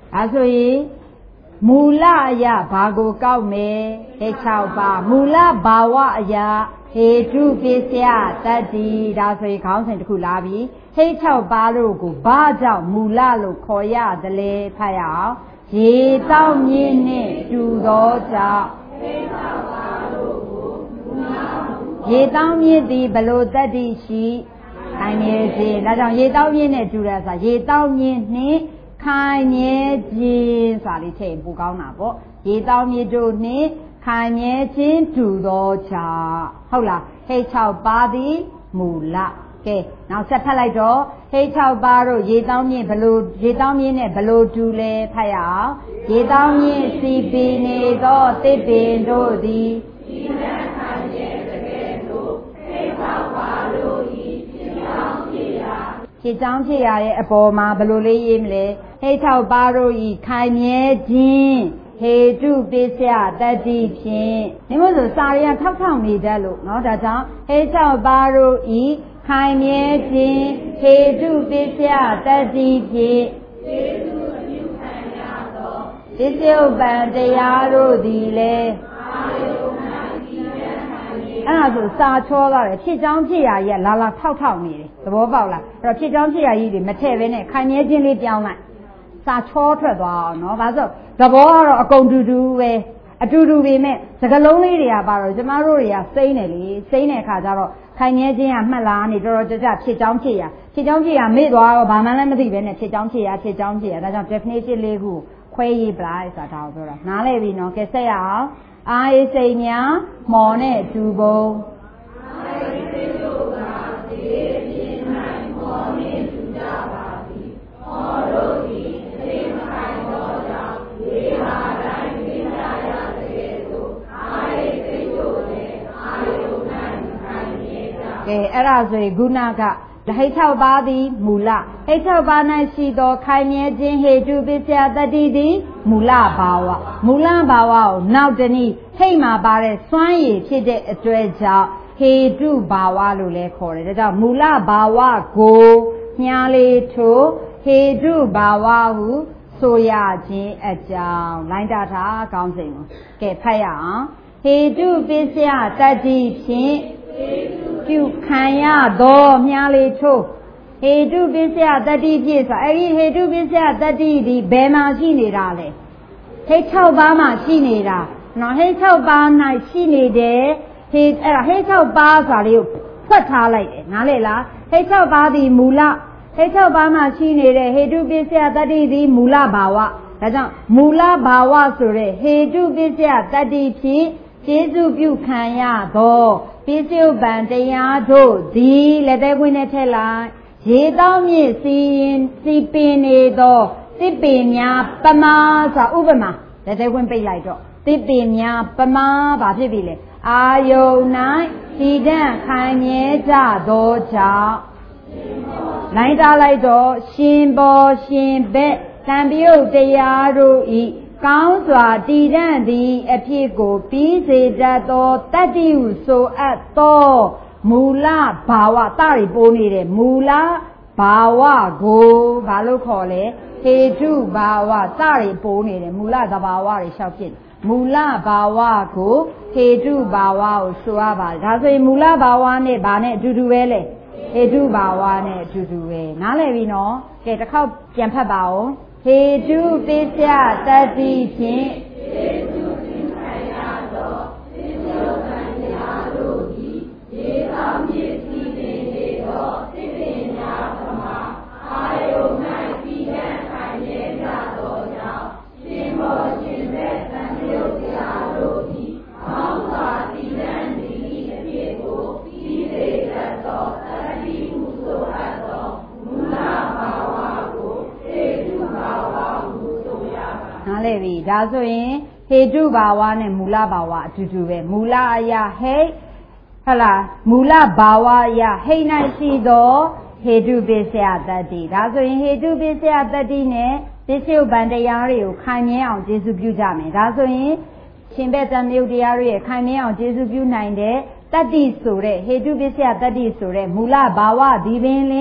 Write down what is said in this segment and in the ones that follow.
ဆိုရင်မူလအရာဘာကိုကောက်မယ်ဟဲ့6ပါမူလဘာဝအရာဟေတုပစ္စယတတ္တိဒါဆိုရင်ခေါင်းစဉ်တစ်ခုလာပြီဟိတ်6ပါးတို့ကိုဘာကြောင့်မူလလို့ခေါ်ရသလဲဖတ်ရအောင်ရေတောက်မြင့်နှင့်တူသောကြောင့်ဟိတ်6ပါးတို့ကိုမူလရေတောက်မြင့်သည်ဘလို့တတ္တိရှိခိုင်မြဲခြင်းဒါကြောင့်ရေတောက်မြင့်နဲ့တူတယ်ဆိုတာရေတောက်မြင့်နှင့်ခိုင်မြဲခြင်းဆိုတာလေးထည့်ပို့ကောင်းတာပေါ့ရေတောက်မြင့်တို့နှင့်ခိုင်မြဲခြင်းတူသောကြောင့်ဟုတ်လားဟိတ်6ပါးသည်မူလကဲနောက်ဆက်ဖတ်လိုက်တော့ဟိတ်6ပါးတို့ရေတောင်းမြင့်ဘလို့ရေတောင်းမြင့်နဲ့ဘလို့တူလဲဖတ်ရအောင်ရေတောင်းမြင့်စီပီနေသောတစ်ပင်တို့သည်ဒီနံခိုင်မြဲတကယ်တို့ဟိတ်6ပါးတို့ဤဖြစ်ကြောင်းဖြစ်ရာဖြစ်ကြောင်းဖြစ်ရာရဲ့အပေါ်မှာဘလို့လေးရေးမလဲဟိတ်6ပါးတို့ဤခိုင်မြဲခြင်းဟေတုပစ္စယတတ္တိဖြင့်ဒီမို့ဆိုစာရီကထောက်ထောက်နေတတ်လို့เนาะဒါကြောင့်ဟေ6ပါးတို့ဤခိုင်မြဲခြင်းဟေတုပစ္စယတတ္တိဖြင့်ဟေတုအပြုခံရသောပစ္စယုပ္ပံတရားတို့သည်လည်းအာယုန်၌တည်ရန်ခံရအဲ့ဒါဆိုစာချောသွားတယ်ဖြစ်ကြောင်းဖြစ်ရာကြီးကလာလာထောက်ထောက်နေတယ်သဘောပေါက်လားအဲ့တော့ဖြစ်ကြောင်းဖြစ်ရာကြီးတွေမထည့်ဘဲနဲ့ခိုင်မြဲခြင်းလေးပြောင်းလိုက်စာချောထွက်သွားအောင်เนาะဘာလို့သဘောကတော့အကုန်တူတူပဲအတူတူပဲမဲ့စကလုံးလေးတွေကပါတော့ကျမတို့တွေကစိမ့်တယ်လေစိမ့်တဲ့အခါကျတော့ခိုင်မြဲခြင်းကမှတ်လာနေတော်တော်ကြဖြစ်ကြောင်းဖြစ်ရာမေ့သွားတော့ဘာမှလည်းမသိပဲနဲ့ဖြစ်ကြောင်းဖြစ်ရာဒါကြောင့် definition လေးခုခွဲရေးပလိုက်ဆိုတာဒါကိုပြောတာနားလည်ပြီနော်ကဲဆက်ရအောင်အာယစိတ်များမော်နဲ့တူပုံအာယစိတ်တို့ကဒီပြင်းနိုင်မော်နဲ့တူကြပါသည်မော်တို့ဒီသိခိုင်တော့ကြောင့်ဒီဟာတိုင်းပြင်းကြရတဲ့သို့အာယစိတ်တို့နဲ့အာယုန်နိုင်ခိုင်မြဲကြကဲအဲ့ဒါဆိုရင်ခုနကဟိတ်6ပါးသည်မူလဟိတ်6ပါး၌ရှိသောခိုင်မြဲခြင်းဟေတုပစ္စယတတ္တိသည်မူလဘာဝမူလဘာဝကိုနောက်တနည်းဟိတ်မှာပါတဲ့စွမ်းရည်ဖြစ်တဲ့အတွက်ကြောင့်ဟေတုဘာဝလို့လည်းခေါ်တယ်ဒါကြောင့်မူလဘာဝကိုညားလေးထိုးဟေတုဘာဝဟုဆိုရခြင်းအကြောင်းလိုင်းတာထားကောင်းစိန်ကိုကဲဖတ်ရအောင်ဟေတုပစ္စယတတ္တိဖြင့်ပြုခံရသောမြားလေးထိုးဟေတုပစ္စယတတ္တိဖြစ်ဆိုအဲ့ဒီဟေတုပစ္စယတတ္တိဒီဘယ်မှာရှိနေတာလဲဟိတ်6ပါးမှာရှိနေတာနော်ဟိတ်6ပါး၌ရှိနေတဲ့ဟေအဲ့ဒါဟိတ်6ပါးဆိုတာလေးကိုဖွက်ထားလိုက်တယ်နားလေလားဟိတ်6ပါးဒီမူလဟိတ်6ပါးမှာရှိနေတဲ့ဟေတုပစ္စယတတ္တိဒီမူလဘာဝဒါကြောင့်မူလဘာဝဆိုတဲ့ဟေတုပစ္စယတတ္တိဖြစ်ကျေစုပြုခံရသောပစ္စယုပ္ပံတရားတို့သည်လက်သေးခွင်းနဲ့ထည့်လိုက်ရေတောင်းမြင့်စီပင်နေသောတစ်ပင်များပမာဆိုဥပမာလက်သေးခွင်းပိတ်လိုက်တော့တစ်ပင်များပမာဘာဖြစ်ပြီလဲအာယုန်၌တည်တံ့ခိုင်မြဲကြသောကြောင့်လိုက်တာလိုက်တော့ရှင်ဘောရှင်ဘက်တံပြုတ်တရားတို့ဤကောင်းစွာတည်တံ့သည့်အဖြစ်ကိုပြီးစေတတ်သောတတ္တိဟုဆိုအပ်သောမူလဘာဝတတွေပိုးနေတဲ့မူလဘာဝကိုဘာလို့ခေါ်လဲဟေတုဘာဝတတွေပိုးနေတယ်မူလသဘာဝတွေလျှောက်ဖြစ်မူလဘာဝကိုဟေတုဘာဝကိုဆိုရပါတယ်ဒါဆိုရင်မူလဘာဝနဲ့ဘာနဲ့အတူတူပဲလေဟေတုဘာဝနဲ့အတူတူပဲနားလည်ပြီနော်ကဲတစ်ခေါက်ပြန်ဖတ်ပါဦးဟေတုပစ္စယတတ္တိဖြင့်ဟေတုသိခံရသောပစ္စယုပ္ပံတရားတို့သည်ရေသောမြစ်စီပင်နေသောစိပင်များပမာအာယုန်၌ပြီးတတ်ခံရကြသောကြောင့်ရှင်မောရှင်သက်သံယုတ်တရားတို့သည်ကောင်းစွာတည်တံ့သည့်အဖြစ်ကိုပြီးစေတတ်သောတတ္တိဟုဆိုအပ်သောမူလဘာဝကိုဟေတုဘာဝဟုဆိုရပါနားလည်ပြီဒါဆိုရင်ဟေတုဘာဝနဲ့မူလဘာဝအတူတူပဲမူလအရာဟိတ်ဟုတ်လားမူလဘာဝအရာဟိတ်၌ရှိသောဟေတုပစ္စယတတ္တိဒါဆိုရင်ဟေတုပစ္စယတတ္တိနဲ့ပစ္စယုပ္ပံတရားတွေကိုခိုင်မြဲအောင်ကျေစုပြုကြမယ်ဒါဆိုရင်ရှင်ဘက်တန်မြုပ်တရားတွေရဲ့ခိုင်မြဲအောင်ကျေစုပြုနိုင်တဲ့တတ္တိဆိုတဲ့ဟေတုပစ္စယတတ္တိဆိုတဲ့မူလဘာဝဒီပင်လင်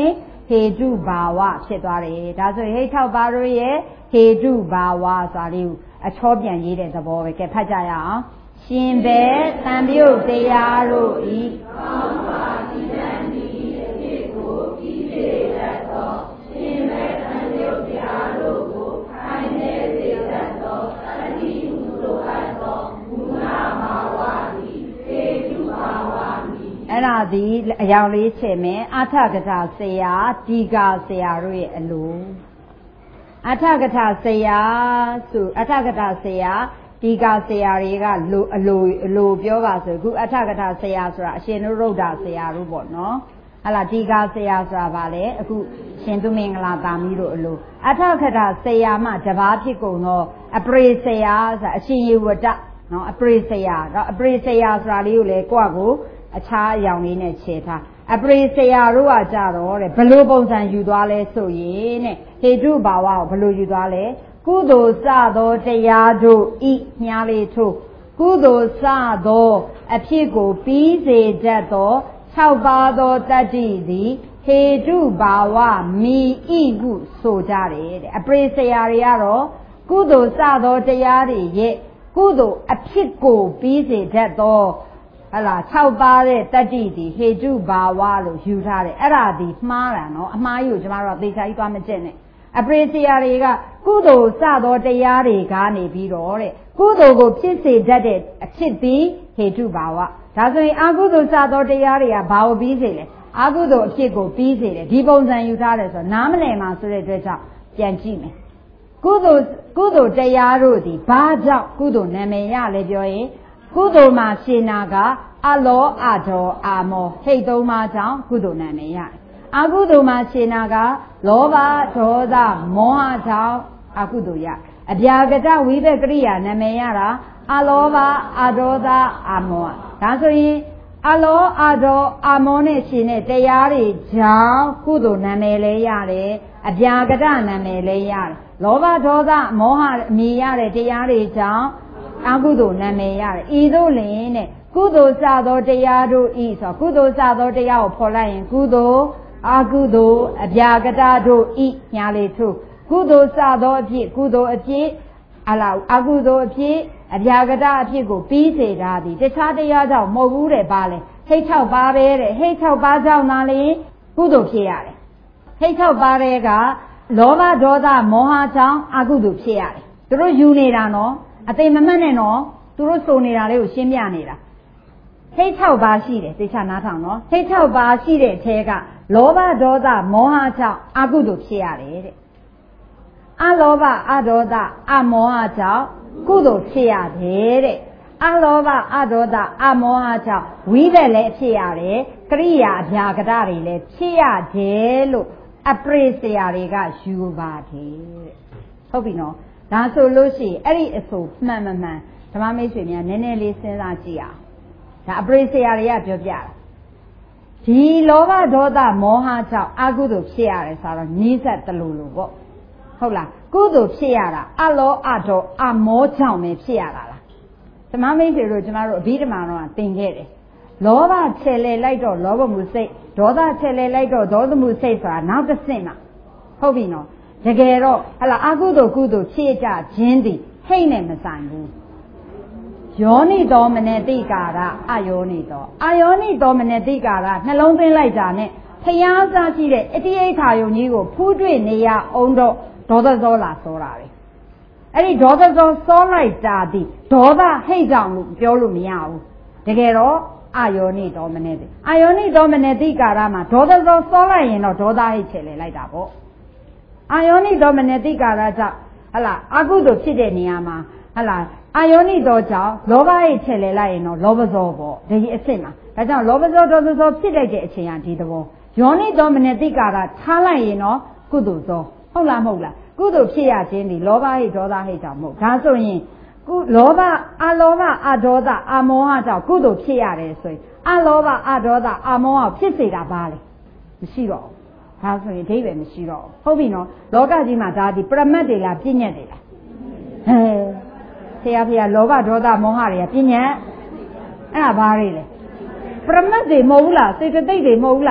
ဟေတုဘာဝဖြစ်သွားတယ်ဒါဆိုဟိတ်6ပါးတို့ရဲ့ဟေတုဘာဝဆိုတာလေးကိုအချောပြန်ရေးတဲ့သဘောပဲကဲဖတ်ကြရအောင်ရှင်ပဲသံပြုတ်တရားတို့ဤကောင်းစွာတည်တံ့သည့်အဖြစ်ကိုပြီးစေတတ်သောရှင်ပဲသံပြုတ်တရားတို့ကိုခိုင်နေစေတတ်သောတတိဟုဆိုအပ်သောမူလဘာဝသည်ဟေတုဘာဝအဲ့ဒါဒီအယောင်လေးချေမယ်အထကထာဆရာဒီကာဆရာတို့ရဲ့အလိုအထကထာဆရာဆိုအထကထာဆရာဒီကာဆရာတွေကအလိုပြောပါဆိုအခုအထကထာဆရာဆိုတာအရှင်နုရုဒ္ဓဆရာတို့ပေါ့နော်ဟလာဒီကာဆရာဆိုတာဗာလေအခုရှင်သူမင်္ဂလာတာမီးတို့အလိုအထကထာဆရာမှတပါးဖြစ်ကုန်တော့အပရိဆရာဆိုတာအရှင်ယေဝတ္တနော်အပရိဆရာတော့အပရိဆရာဆိုတာလေးကိုလေကိုယ့်ကိုအခြားအယောင်လေးနဲ့ခြေထားအပရိဆရာတို့ကကြတော့တဲ့ဘလို့ပုံစံယူသွားလဲဆိုရင်တဲ့ဟေတုဘာဝကိုဘလို့ယူသွားလဲကုသိုလ်စသောတရားတို့ဤညာလေးထို့ကုသိုလ်စသောအဖြစ်ကိုပြီးစေတတ်သော6ပါးသောတတ္တိသည်ဟေတုဘာဝမိဤဟုဆိုကြတယ်တဲ့အပရိဆရာတွေကတော့ကုသိုလ်စသောတရားတွေရဲ့ကုသိုလ်အဖြစ်ကိုပြီးစေတတ်သောဟလာ6ပါးတဲ့တတ္တိဒီဟေတုဘာဝလို့ယူထားတယ်အဲ့ဒါဒီမှားတာနော်အမှားကြီးကိုကျမတို့သေချာကြီးသွားမကျင့်နဲ့အပရိဆရာတွေကကုသိုလ်စသောတရားတွေကနေပြီးတော့တဲ့ကုသိုလ်ကိုဖြစ်စေတတ်တဲ့အဖြစ်သည်ဟေတုဘာဝဒါဆိုရင်အကုသိုလ်စသောတရားတွေကဘာကိုပြီးစေလဲအကုသိုလ်အဖြစ်ကိုပြီးစေတယ်ဒီပုံစံယူထားတယ်ဆိုတော့နားမလည်မှဆိုတဲ့အတွက်ကြောင့်ပြန်ကြည့်မယ်ကုသိုလ်တရားတို့သည်ဘာကြောင့်ကုသိုလ်နာမည်ရလဲပြောရင်ကုသိုလ်မှာရှင်နာကအလောအဒေါအာမောဟိတ်သုံးပါးကြောင့်ကုသိုလ်နာမည်ရတယ်အကုသိုလ်မှာရှင်နာကလောဘဒေါသမောဟကြောင့်အကုသိုလ်ရအဗျာကတဝိဘကရိယာနာမည်ရတာအလောဘအဒေါသအမောဟဒါဆိုရင်အလောအဒေါအမောနဲ့ရှင်တဲ့တရားတွေကြောင့်ကုသိုလ်နာမည်လည်းရတယ်အဗျာကတနာမည်လည်းရတယ်လောဘဒေါသမောဟအမည်ရတဲ့တရားတွေကြောင့်အကုသိုလ်နာမည်ရတယ်ဤသို့လျှင်တဲ့ကုသိုလ်စသောတရားတို့ဤဆိုကုသိုလ်စသောတရားကိုဖော်လိုက်ရင်ကုသိုလ်အကုသိုလ်အဗျာကတတို့ဤညာလေးထုကုသိုလ်စသောအဖြစ်ကုသိုလ်အဖြစ်အကုသိုလ်အဖြစ်အဗျာကတအဖြစ်ကိုပြီးစေတာသည်တခြားတရားကြောင့်မဟုတ်ဘူးတဲ့ပါလေဟိတ်6ပါးပဲတဲ့ဟိတ်6ပါးကြောင့်သာလေကုသိုလ်ဖြစ်ရတယ်ဟိတ်6ပါးတွေကလောဘဒေါသမောဟကြောင့်အကုသိုလ်ဖြစ်ရတယ်သူတို့ယူနေတာနော်အသိမမှတ်နဲ့နော်သူတို့စုံနေတာလေးကိုရှင်းပြနေတာဟိတ်6ပါးရှိတယ်သိချနားထောင်နော်ဟိတ်6ပါးရှိတဲ့အထဲကလောဘဒေါသမောဟကြောင့်အကုသိုလ်ဖြစ်ရတယ်တဲ့အလောဘအဒေါသအမောဟကြောင့်ကုသိုလ်ဖြစ်ရတယ်တဲ့အလောဘအဒေါသအမောဟကြောင့်ဝိဘက်လည်းဖြစ်ရတယ်ကရိယာအဗျာကတတွေလည်းဖြစ်ရတယ်လို့အပရိဆရာတွေကယူပါတယ်ဟုတ်ပြီနော်ဒါဆိုလို့ရှိရင်အဲ့ဒီအဆိုမှန်မမှန်ဓမ္မမိတ်ဆွေများနည်းနည်းလေးစဉ်းစားကြည့်အောင်ဒါအပရိဆရာတွေကပြောပြတာဒီလောဘဒေါသမောဟကြောင့်အကုသိုလ်ဖြစ်ရတယ်ဆိုတော့နီးစပ်တလူလိုပေါ့ဟုတ်လားကုသိုလ်ဖြစ်ရတာအလောအဒေါအမောကြောင့်ပဲဖြစ်ရတာလားဓမ္မမိတ်ဆွေတို့ကျမတို့အဘိဓမ္မာတော့သင်ခဲ့တယ်လောဘချဲလေလိုက်တော့လောဘမှုစိတ်ဒေါသချဲလေလိုက်တော့ဒေါသမှုစိတ်ဆိုတာနောက်တစ်ဆင့်မှာဟုတ်ပြီနော်တကယ်တော့ဟလာအကုသိုလ်ကုသိုလ်ဖြစ်ကြခြင်းသည်ဟိတ်နဲ့မဆိုင်ဘူးယောနိတော်မနတိကာရအယောနိတော်အယောနိတော်မနတိကာရနှလုံးသွင်းလိုက်တာနဲ့ဖျားစားကြည့်တဲ့အတိအိဋ္ဌာယုံကြီးကိုဖူးတွေ့နေရအောင်တော့ဒေါသဇောလာစောတာပဲအဲ့ဒီဒေါသဇောစောလိုက်တာဒီဒေါသဟိတ်ကြောင့်လို့ပြောလို့မရဘူးတကယ်တော့အယောနိတော်မနတိအယောနိတော်မနတိကာရမှာဒေါသဇောစောလိုက်ရင်တော့ဒေါသဟိတ်ချေလေလိုက်တာပေါ့အာယောနိတော်မနတိကာရကြောင့်ဟလာအကုသိုလ်ဖြစ်တဲ့နေရာမှာဟလာအာယောနိတော်ကြောင့်လောဘရဲ့ချက်လေလိုက်ရင်တော့လောဘဇောပေါ့ဒီအစ်စ်မှာဒါကြောင့်လောဘဇောဒေါသဇောဖြစ်လိုက်တဲ့အချိန်ကဒီသဘောယောနိတော်မနတိကာရထားလိုက်ရင်တော့ကုသိုလ်ဇောဟုတ်လားမဟုတ်လားကုသိုလ်ဖြစ်ရခြင်းဒီလောဘဟိတ်ဒေါသဟိတ်ကြောင့်မဟုတ်ဒါဆိုရင်လောဘအလောဘအဒေါသအမောဟကြောင့်ကုသိုလ်ဖြစ်ရတယ်ဆိုရင်အလောဘအဒေါသအမောဟဖြစ်စေတာပါလေမရှိတော့ဒါဆိုရင်အဓိပ္ပာယ်မရှိတော့ဟုတ်ပြီနော်လောကကြီးမှာဒါဒီပရမတ်တွေလားပြဉ္ညတ်တွေလားဟဲ့ဖေလောဘဒေါသမောဟတွေကပြဉ္ညတ်အဲ့ဒါဘာတွေလဲပရမတ်တွေမဟုတ်ဘူးလားစေတသိက်တွေမဟုတ်ဘူးလား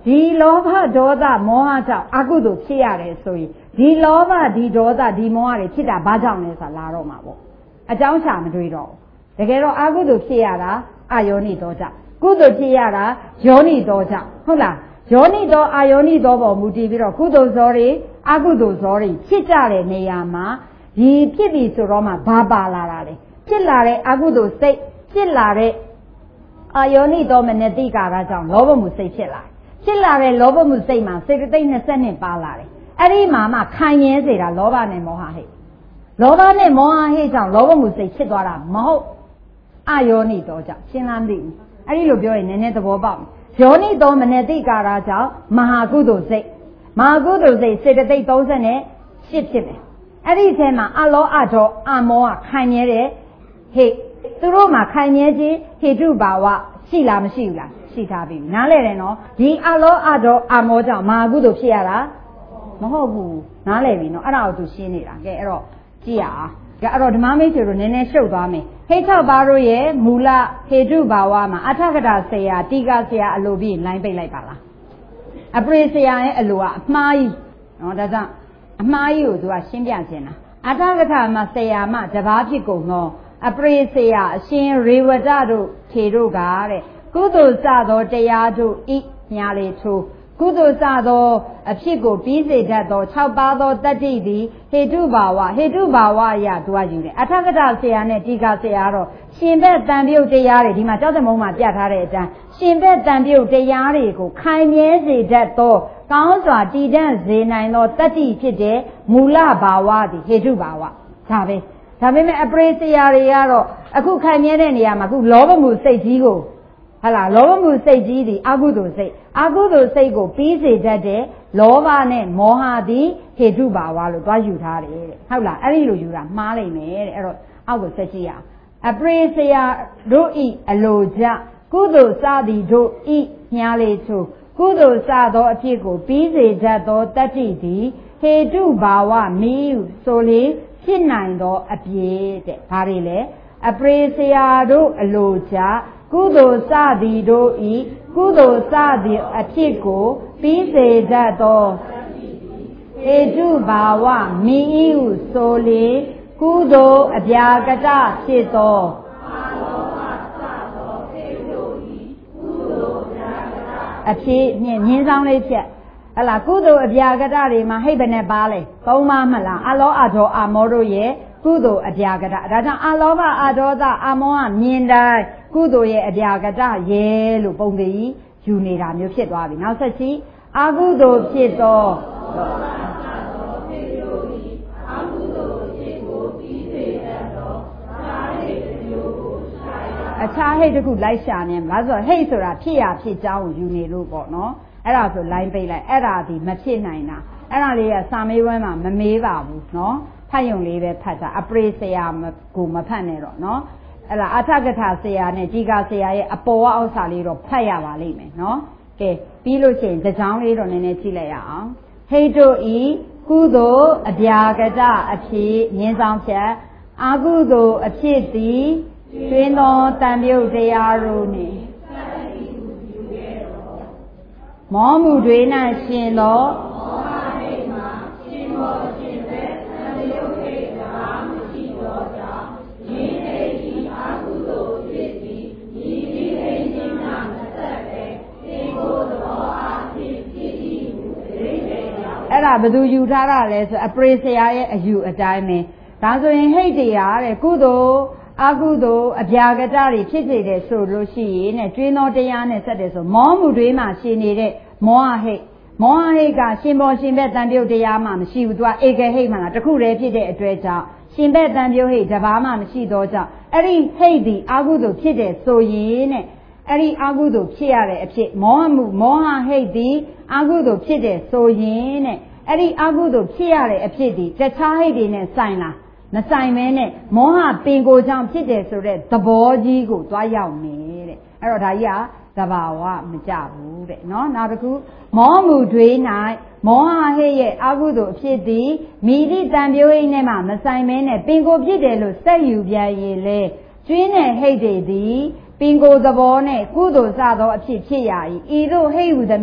ဒီလောဘဒေါသမောဟကြောင့်အကုသိုလ်ဖြစ်ရတယ်ဆိုရင်ဒီလောဘဒီဒေါသဒီမောဟတွေဖြစ်တာဘာကြောင့်လဲဆိုတာလာတော့မှာပေါ့အကြောင်းရှာမတွေးတော့တကယ်တော့အကုသိုလ်ဖြစ်ရတာအာယောနိသောကြောင့်ကုသိုလ်ဖြစ်ရတာယောနိသောကြောင့်ဟုတ်လားယောနိသောအာယောနိသောပေါ်မူတည်ပြီးတော့ကုသိုလ်ဇောတွေအကုသိုလ်ဇောတွေဖြစ်ကြတဲ့နေရာမှာဒီဖြစ်ပြီဆိုတော့မှဘာပါလာတာလဲဖြစ်လာတဲ့အကုသိုလ်စိတ်ဖြစ်လာတဲ့အာယောနိသောမနတိကာရကြောင့်လောဘမှုစိတ်ဖြစ်လာဖြစ်လာတဲ့လောဘမှုစိတ်မှာစေတသိက်20ပါလာတယ်အဲ့ဒီမှာမှခံရင်းစေတာလောဘနဲ့မောဟဟိတ်လောဘနဲ့မောဟဟိတ်ကြောင့်လောဘမှုစိတ်ဖြစ်သွားတာမဟုတ်အာယောနိသောကြောင့်ရှင်းလားမသိဘူးအဲ့ဒီလိုပြောရင်နည်းနည်းသဘောပေါက်ယောနိသောမနတိကာရကြောင့်မဟာကုသိုလ်စိတ်မဟာကုသိုလ်စိတ်စေတသိက်38ဖြစ်မယ်အဲ့ဒီအထဲမှာအလောအဒေါအမောဟခံရတဲ့ဟိတ်သူတို့မှာခံရခြင်းဟေတုဘာဝရှိလားမရှိဘူးလားရှိထားပြီနားလဲတယ်နော်ဒီအလောအဒေါအမောကြောင့်မဟာကုသိုလ်ဖြစ်ရတာမဟုတ်ဘူးနားလဲပြီနော်အဲ့ဒါကိုသူရှင်းနေတာကဲအဲ့တော့ကြည့်ရအောင်ကဲအဲ့တော့ဓမ္မမိတ်ဆွေတို့နည်းနည်းရှုပ်သွားမယ်ဟိတ်6ပါးတို့ရဲ့မူလဟေတုဘာဝမှာအထကတာဆရာတိကဆရာအလိုပြီးလိုင်းပိတ်လိုက်ပါလားအပရိဆရာရဲ့အလိုကအမှားကြီးနော်ဒါကြောင့်အမှားကြီးကိုသူကရှင်းပြခြင်းတာအထကတာမှာဆရာမတပါးဖြစ်ကုန်တော့အပရိဆရာအရှင်ရေဝတတို့ထေတို့ကတဲ့ကုသိုလ်စသောတရားတို့ဤညာလေထိုးကုသိုလ်စသောအဖြစ်ကိုပြီးစေတတ်သော6ပါးသောတတ္တိသည်ဟေတုဘာဝအရာသူကယူတယ်အထကတာဆရာနဲ့တိကဆရာတော့ရှင်ဘက်တန်ပြုတ်တရားတွေဒီမှာကြောက်တဲ့မုံမှာပြထားတဲ့အတိုင်းရှင်ဘက်တန်ပြုတ်တရားတွေကိုခိုင်မြဲစေတတ်သောကောင်းစွာတည်တံ့စေနိုင်သောတတ္တိဖြစ်တဲ့မူလဘာဝသည်ဟေတုဘာဝဒါပဲဒါပေမဲ့အပရိဆရာတွေကတော့အခုခိုင်မြဲတဲ့နေရာမှာအခုလောဘမှုစိတ်ကြီးကိုဟလာလောဘမှုစိတ်ကြီးသည်အကုသိုလ်စိတ်ကိုပြီးစေတတ်တဲ့လောဘနဲ့မောဟသည်ဟေတုဘာဝလို့တွားယူထားတယ်တဲ့ဟုတ်လားအဲ့ဒီလိုယူတာမှားလိုက်မယ်တဲ့အဲ့တော့အောက်ကိုဆက်ကြည့်ရအောင်အပရိဆရာတို့ဤအလိုကြကုသိုလ်စသည်တို့ဤညာလေချိုကုသိုလ်စသောအဖြစ်ကိုပြီးစေတတ်သောတတ္တိသည်ဟေတုဘာဝမီးဆိုလေဖြစ်နိုင်သောအပြည့်တဲ့ဘာတွေလဲအပရိဆရာတို့အလိုကြကုသိုလ်စသည်တို့ဤကုသိုလ်စသည်အဖြစ်ကိုပြီးစေတတ်သောဟေတုဘာဝမိဤဟုဆိုလေကုသိုလ်အပြာကတဖြစ်သောအဖြစ်မြင်းဆောင်လေးဖြတ်ဟလာကုသိုလ်အပြာကတတွေမှာဟိတ်ဘယ်နဲ့ပါလဲ3ပါးမလားအလောအဒေါအမောတို့ရဲ့ကုသိုလ်အပြာကတဒါကြောင့်အလောဘအဒေါသအမောဟမြင်တိုင်းကုသိုလ်ရဲ့အပြာကတရဲလို့ပုံသေးယူနေတာမျိုးဖြစ်သွားပြီနောက်ဆက်ကြည့်အကုသိုလ်ဖြစ်သောအခြားဟိတ်တစ်ခုလိုက်ရှာနေမှာဆိုတော့ဟိတ်ဆိုတာဖြစ်ရဖြစ်ကြောင်းကိုယူနေလို့ပေါ့နော်အဲ့ဒါဆိုလိုင်းပိတ်လိုက်အဲ့ဒါဒီမဖြစ်နိုင်တာအဲ့ဒါလေးကစာမေးပွဲမှာမမေးပါဘူးနော်ဖတ်ယုံလေးပဲဖတ်တာအပရိဆရာကိုမဖတ်နဲ့တော့နော်အဲ့ဒါအထကထာဆရာနဲ့ဒီကဆရာရဲ့အပေါ်အောက်စာလေးတော့ဖတ်ရပါလိမ့်မယ်နော်ကဲပြီးလို့ရှိရင်တစ်ကြောင်းလေးတော့နည်းနည်းကြည့်လိုက်ရအောင်ဟိတ်တို့ဤကုသိုလ်အပြာကတအဖြစ်မြင်းဆောင်ဖြတ်အကုသိုလ်အဖြစ်သည်တွင်သောတန်ပြုတ်တရားတို့နှင့်မောမှုတွေ၌ရှင်သောအဲ့ဒါဘယ်သူယူထားတာလဲဆိုအပရိဆရာရဲ့အယူအတိုင်းပဲဒါဆိုရင်ဟိတ်တရားတဲ့ကုသိုလ်အကုသိုလ်အပြာကတတွေဖြစ်စေတယ်ဆိုလို့ရှိရင်နဲ့ကျွင်းသောတရားနဲ့ဆက်တယ်ဆိုမောမှုတွေမှာရှင်နေတဲ့မောဟဟိတ်ကရှင်ပေါ်ရှင်ဘက်တန်ပြုတ်တရားမှမရှိဘူးသူကဧကဟိတ်မှလားတခုတည်းဖြစ်တဲ့အတွက်ကြောင့်ရှင်ဘက်တန်ပြုတ်ဟိတ်တပါးမှမရှိတော့ကြောင့်အဲ့ဒီဟိတ်ဒီအကုသိုလ်ဖြစ်တယ်ဆိုရင်နဲ့အဲ့ဒီအကုသိုလ်ဖြစ်ရတဲ့အဖြစ်မောဟဟိတ်ဒီအကုသိုလ်ဖြစ်တယ်ဆိုရင်နဲ့အဲ့ဒီအကုသိုလ်ဖြစ်ရတဲ့အဖြစ်ဒီတခြားဟိတ်တွေနဲ့ဆိုင်လားမဆိုင်မဲနဲ့မောဟပင်ကိုကြောင့်ဖြစ်တယ်ဆိုတဲ့သဘောကြီးကိုတွားရောက်နေတဲ့အဲ့တော့ဒါကြီးကသဘာဝမကြဘူးတဲ့နော်နောက်တစ်ခုမောမှုတွေ၌မောဟဟိတ်ရဲ့အကုသိုလ်အဖြစ်သည်မိတိတန်ပြိုးဟိတ်နဲ့မှမဆိုင်မဲနဲ့ပင်ကိုဖြစ်တယ်လို့စက်ယူပြန်ရင်လေကျွင်းတဲ့ဟိတ်တွေသည်ပင်ကိုသဘောနဲ့ကုသိုလ်စသောအဖြစ်ဖြစ်ရ၏ဤသို့ဟိတ်ဟူသည်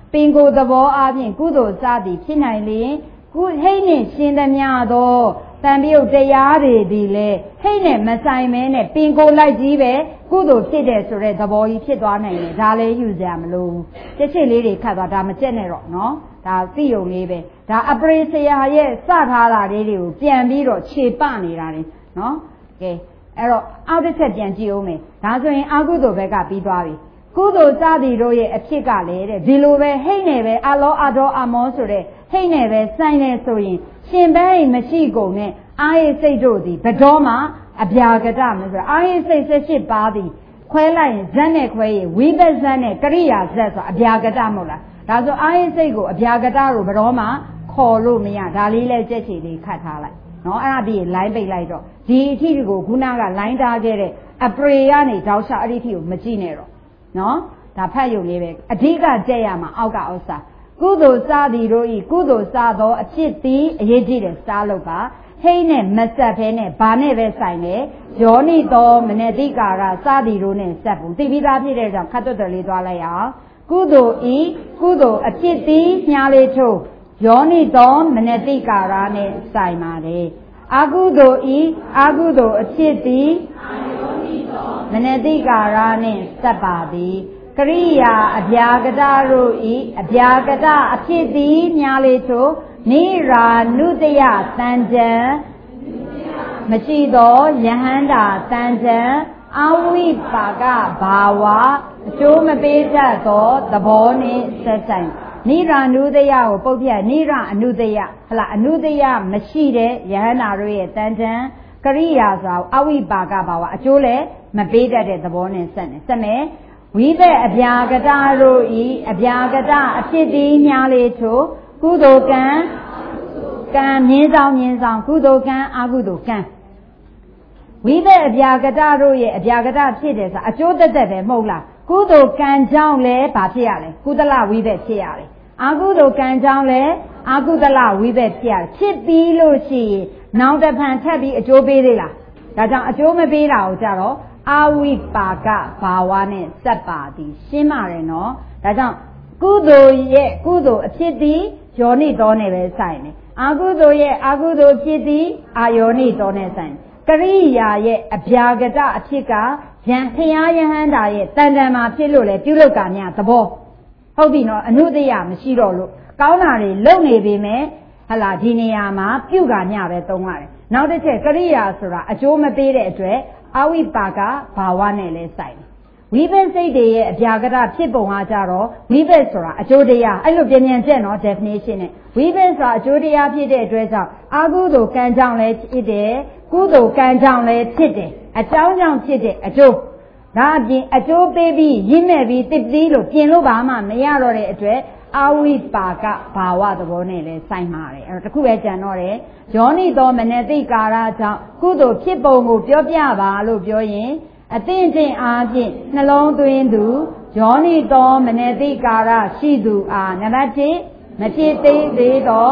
ပင်ကိုယ်သဘောအပြင်ကုသိုလ်စသည်ဖြစ်နိုင်လျင်ဟိတ်နှင့်ရှင်းသမျှသောတန်ပြုတ်တရားတွေဒီလေဟိတ်နဲ့မဆိုင်မဲနဲ့ပင်ကိုယ်လိုက်ကြီးပဲကုသိုလ်ဖြစ်တယ်ဆိုတဲ့သဘောကြီးဖြစ်သွားနိုင်တယ်ဒါလည်းယူစရာမလိုဘူးချက်ချင်းလေးတွေခတ်သွားဒါမကြက်နဲ့တော့နော်ဒါသိုံလေးပဲဒါအပရိဆရာရဲ့စထားတာလေးတွေကိုပြန်ပြီးတော့ခြေပနေတာလေနော်ကဲအဲ့တော့အောက်တစ်ချက်ပြန်ကြည့်အောင်မယ်ဒါဆိုရင်အကုသိုလ်ဘက်ကပြီးသွားပြီကုသိုလ်စသည်တို့ရဲ့အဖြစ်ကလည်းတဲ့ဒီလိုပဲဟိတ်နဲ့ပဲအလောအတော်အမောဆိုတဲ့ဟိတ်နဲ့ပဲဆိုင်နေဆိုရင်ရှင်ဘဲမရှိကုန်နဲ့အာရိစိတ်တို့သည်ဘတော်မှာအဗျာကတမဆိုအာရိစိတ်18ပါးသည်ခွဲလိုက်ရင်ဇက်နဲ့ခွဲရင်ဝိပဿနာနဲ့ကရိယာဇက်ဆိုအဗျာကတမဟုတ်လားဒါဆိုအာရိစိတ်ကိုအဗျာကတကိုဘတော်မှာခေါ်လို့မရဒါလေးလဲကြက်ချီလေးခတ်ထားလိုက်နော်အဲ့ဒါပြီးလိုင်းပိတ်လိုက်တော့ဒီအထီကိုခုနကလိုင်းထားခဲ့တဲ့အပရေကနေတောက်ချအဲ့ဒီအထီကိုမကြည့်နဲ့တော့နော်ဒါဖတ်ရုံလေးပဲအဓိကကြက်ရမှာအောက်ကဥစ္စာကုသိုလ်စသည်တို့ဤကုသိုလ်စသောအဖြစ်သည်အရေးကြီးတယ်စားလို့ပါဟိတ်နဲ့မဆက်ဖဲနဲ့ဘာနဲ့ပဲဆိုင်လေယောနိသောမနတိကာရစသည်တို့နဲ့ဆက်ဘူးသိပြီးသားဖြစ်တဲ့ကြောင့်ခတ်တွတ်တယ်လေးသွားလိုက်အောင်ကုသိုလ်ဤကုသိုလ်အဖြစ်သည်ညားလေးထိုးယောနိသောမနတိကာရနဲ့ဆိုင်ပါတယ်အကုသိုလ်ဤအကုသိုလ်အဖြစ်သည်မနတိကာရနဲ့ဆက်ပါသည်ကရိယာအဗျာကတတို့ဤအဗျာကတအဖြစ်သည်ညားလေးထိုးနိရာနုတယတန်ကြံမရှိသောယဟန္တာတန်ကြံအဝိပါကဘာဝအကျိုးမပေးတတ်သောသဘောနှင့်ဆက်ဆိုင်နိရာနုတယကိုပုတ်ပြနိရာအနုတယဟလားအနုတယမရှိတဲ့ယဟန္တာတို့ရဲ့တန်ကြံကရိယာဆိုအဝိပါကဘာဝအကျိုးလည်းမပေးတတ်တဲ့သဘောနဲ့ဆက်နေဆက်မယ်ဝိဘက်အဗျာကတတို့ဤအဗျာကတအဖြစ်သည်များလေးထို့ကုသိုလ်ကံကံမြင်းဆောင်ကုသိုလ်ကံအကုသိုလ်ကံဝိဘက်အဗျာကတတို့ရဲ့အဗျာကတဖြစ်တယ်ဆိုအကျိုးသက်သက်ပဲမဟုတ်လားကုသိုလ်ကံကြောင့်လည်းဘာဖြစ်ရလဲကုသလဝိဘက်ဖြစ်ရတယ်အကုသိုလ်ကံကြောင့်လည်းအကုသလဝိဘက်ဖြစ်ရတယ်ဖြစ်ပြီးလို့ရှိရင်နောက်တစ်ဖန်ထပ်ပြီးအကျိုးပေးသေးလားဒါကြောင့်အကျိုးမပေးတာကိုကြတော့အဝိပါကဘာဝနဲ့စက်ပါသည်ရှင်းပါတယ်နော်ဒါကြောင့်ကုသိုလ်ရဲ့ကုသိုလ်အဖြစ်သည်ယောနိတော်နဲ့ပဲဆိုင်တယ်အကုသိုလ်ရဲ့အကုသိုလ်ဖြစ်သည်အာယောနိတော်နဲ့ဆိုင်ကရိယာရဲ့အဗျာကတအဖြစ်ကယံခရာယဟန္တာရဲ့တန်တန်မှာဖြစ်လို့လေပြုလုပ်ကမြသဘောဟုတ်ပြီနော်အနုတယမရှိတော့လို့ကောင်းတာတွေလုပ်နေပေမဲ့ဟလာဒီနေရာမှာပြုကမြပဲသုံးရတယ်နောက်တစ်ချက်ကရိယာဆိုတာအကျိုးမပေးတဲ့အတွက်အဝိပါကဘာဝနဲ့လဲဆိုင်တယ်ဝိဘက်စိတ်တွေရဲ့အဗျာကတဖြစ်ပုံအားကြတော့ဝိဘက်ဆိုတာအကျိုးတရားအဲ့လိုပြန်ကျက်နော် definition နဲ့ဝိဘက်ဆိုတာအကျိုးတရားဖြစ်တဲ့အတွက်ကြောင့်အကုသိုလ်ကံကြောင့်လည်းဖြစ်တယ်ကုသိုလ်ကံကြောင့်လည်းဖြစ်တယ်အကြောင်းကြောင့်ဖြစ်တဲ့အကျိုးဒါအပြင်အကျိုးပေးပြီးရင်းမဲ့ပြီးတစ်ပြီးလို့ပြင်လို့ဘာမှမရတော့တဲ့အတွက်အဝိပါကဘာဝသဘောနဲ့လဲဆိုင်ပါတယ်အဲ့တော့တခုပဲကြံတော့တယ်ယောနိသောမနတိကာရကြောင့်ကုသိုလ်ဖြစ်ပုံကိုပြောပြပါလို့ပြောရင်အသင့်တင်အားဖြင့်နှလုံးသွင်းသူယောနိသောမနတိကာရရှိသူအားနံပါတ်1မဖြစ်သေးသေးသော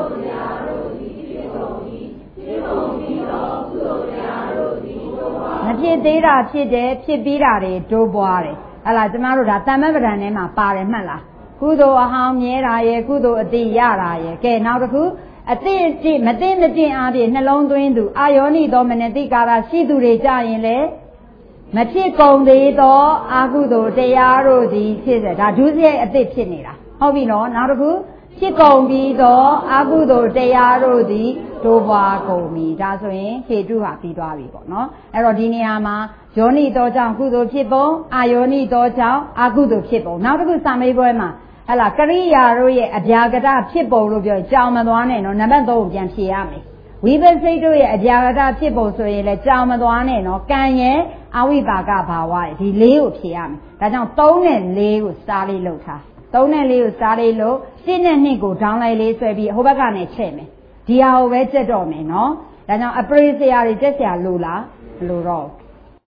မဖြစ်သေးတာဖြစ်တယ်ဖြစ်ပြီးတာတွေတိုးပွားတယ်ဟလာကျမတို့ဒါတမ္မပဒံထဲမှာပါတယ်မှတ်လားကုသိုလ်အဟောင်းမြဲတာရဲ့ကုသိုလ်အတိရတာရဲ့ကဲနောက်တစ်ခုအတိအတိမသိမတင်အားဖြင့်နှလုံးသွင်းသူအာယောနိသောမနတိကာရရှိသူတွေကြရင်လေမဖြစ်ကုန်သေးသောအာကုသိုလ်တရားတို့သည်ဖြစ်စေဒါဒုစရိုက်အသစ်ဖြစ်နေတာဟုတ်ပြီနော်နောက်တစ်ခုဖြစ်ကုန်ပြီးသောအာကုသိုလ်တရားတို့သည်တိုးပွားကုန်ပြီဒါဆိုရင်ဟေတုဟာပြီးသွားပြီပေါ့နော်အဲ့တော့ဒီနေရာမှာယောနိသောကြောင့်ကုသိုလ်ဖြစ်ပုံအာယောနိသောကြောင့်အာကုသိုလ်ဖြစ်ပုံနောက်တစ်ခုစာမေးပွဲမှာဟလာကရိယာတို့ရဲ့အဗျာကတဖြစ်ပုံလို့ပြောကြောင်မသွားနဲ့နော်နံပါတ်3ကိုပြန်ဖြေရမယ်ဝိပဿိတ်တို့ရဲ့အဗျာကတဖြစ်ပုံဆိုရင်လည်းကြောင်မသွားနဲ့နော်ကံရဲ့အဝိပါကဘာဝရဲ့ဒီ4ကိုဖြေရမယ်ဒါကြောင့်3နဲ့4ကိုစားလေးလုပ်ထား3နဲ့4ကိုစားလေးလို့1နဲ့2ကိုဒေါင်းလိုက်လေးဆွဲပြီးဟိုဘက်ကနေချဲ့မယ်ဒီဟာကိုပဲချက်တော့မယ်နော်ဒါကြောင့်အပရိစရာတွေချက်စရာလိုလားမလိုတော့